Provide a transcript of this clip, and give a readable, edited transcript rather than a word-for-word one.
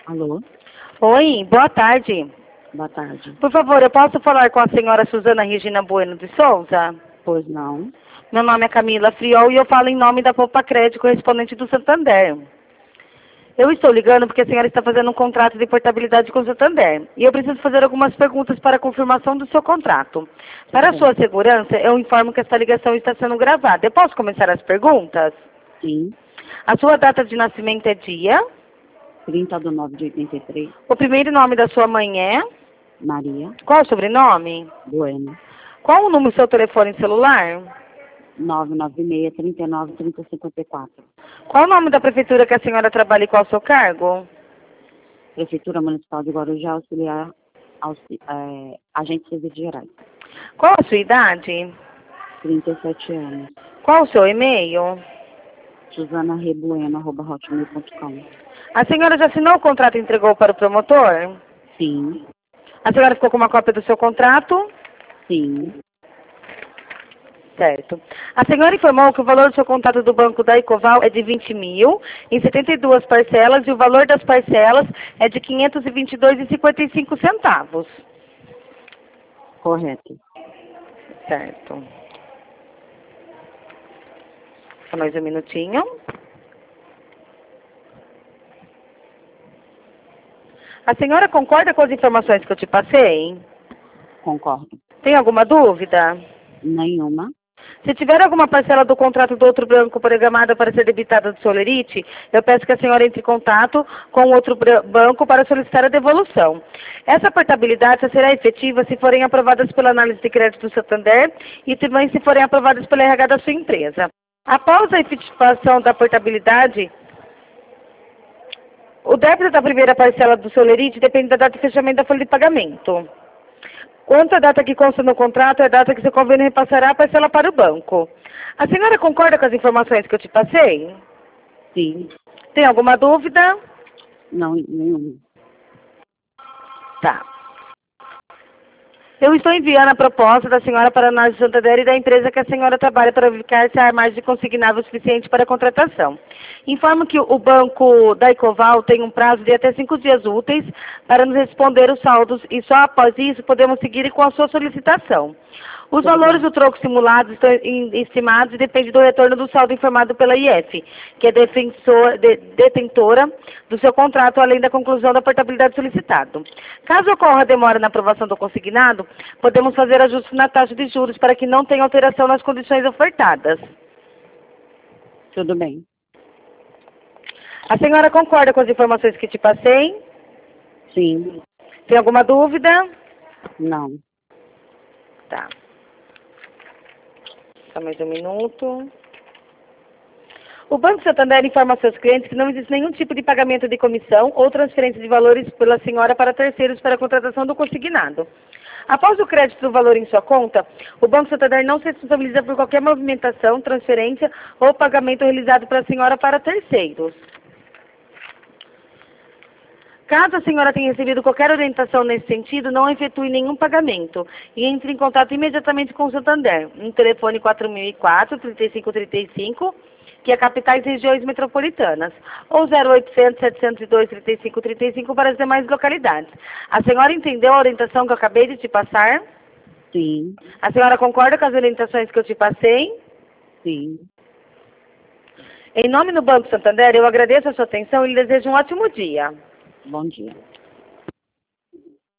Alô, Oi, boa tarde. boa tarde. Por favor, eu posso falar com a senhora Suzana Regina Bueno de Souza? Pois não. Meu nome é Camila Friol e eu falo em nome da Poupa Crédito, correspondente do Santander. Eu estou ligando porque a senhora está fazendo um contrato de portabilidade com o Santander. E eu preciso fazer algumas perguntas para a confirmação do seu contrato. Para a bem. sua segurança, eu informo que esta ligação está sendo gravada. Eu posso começar as perguntas? Sim, A sua data de nascimento é dia? 30/9/83, O primeiro nome da sua mãe é? Maria Qual o sobrenome? Bueno, Qual o número do seu telefone celular? 996-39-3054. Qual o nome da prefeitura que a senhora trabalha e qual o seu cargo? Prefeitura Municipal de Guarujá, auxiliar, agente de serviços gerais. Qual a sua idade? 37 anos. Qual o seu e-mail? susanarebueno@hotmail.com. A senhora já assinou o contrato e entregou para o promotor? Sim, A senhora ficou com uma cópia do seu contrato? sim, Certo. A senhora informou que o valor do seu contrato do Banco da Ecoval é de 20 mil, em 72 parcelas, e o valor das parcelas é de 522,55 centavos. correto. Certo. Só mais um minutinho. A senhora concorda com as informações que eu te passei? Concordo. Tem alguma dúvida? Nenhuma. Se tiver alguma parcela do contrato do outro banco programada para ser debitada do Solerite, eu peço que a senhora entre em contato com o outro banco para solicitar a devolução. Essa portabilidade só será efetiva se forem aprovadas pela análise de crédito do Santander e também se forem aprovadas pela RH da sua empresa. Após a efetivação da portabilidade, o débito da primeira parcela do Solerite depende da data de fechamento da folha de pagamento. Quanto à data que consta no contrato, é a data que seu convênio repassará a parcela para o banco. A senhora concorda com as informações que eu te passei? Sim, Tem alguma dúvida? não, nenhuma. Tá. Eu estou enviando a proposta da senhora para a análise de Santander e da empresa que a senhora trabalha para verificar se há margem de consignável suficiente para a contratação. Informo que o banco da Ecoval tem um prazo de até 5 dias úteis para nos responder os saldos e só após isso podemos seguir com a sua solicitação. Os valores do troco simulado estão estimados e dependem do retorno do saldo informado pela IF, que é detentora do seu contrato, além da conclusão da portabilidade solicitada. Caso ocorra demora na aprovação do consignado, podemos fazer ajustes na taxa de juros para que não tenha alteração nas condições ofertadas. Tudo bem. A senhora concorda com as informações que te passei? Sim, Tem alguma dúvida? não. Tá. Só mais um minuto. O Banco Santander informa aos seus clientes que não existe nenhum tipo de pagamento de comissão ou transferência de valores pela senhora para terceiros para a contratação do consignado. Após o crédito do valor em sua conta, o Banco Santander não se responsabiliza por qualquer movimentação, transferência ou pagamento realizado pela senhora para terceiros. Caso a senhora tenha recebido qualquer orientação nesse sentido, não efetue nenhum pagamento e entre em contato imediatamente com o Santander, no telefone 4004-3535, que é capitais e regiões metropolitanas, ou 0800-702-3535 para as demais localidades. A senhora entendeu a orientação que eu acabei de te passar? Sim, A senhora concorda com as orientações que eu te passei? sim. Em nome do Banco Santander, eu agradeço a sua atenção e lhe desejo um ótimo dia. Bom dia.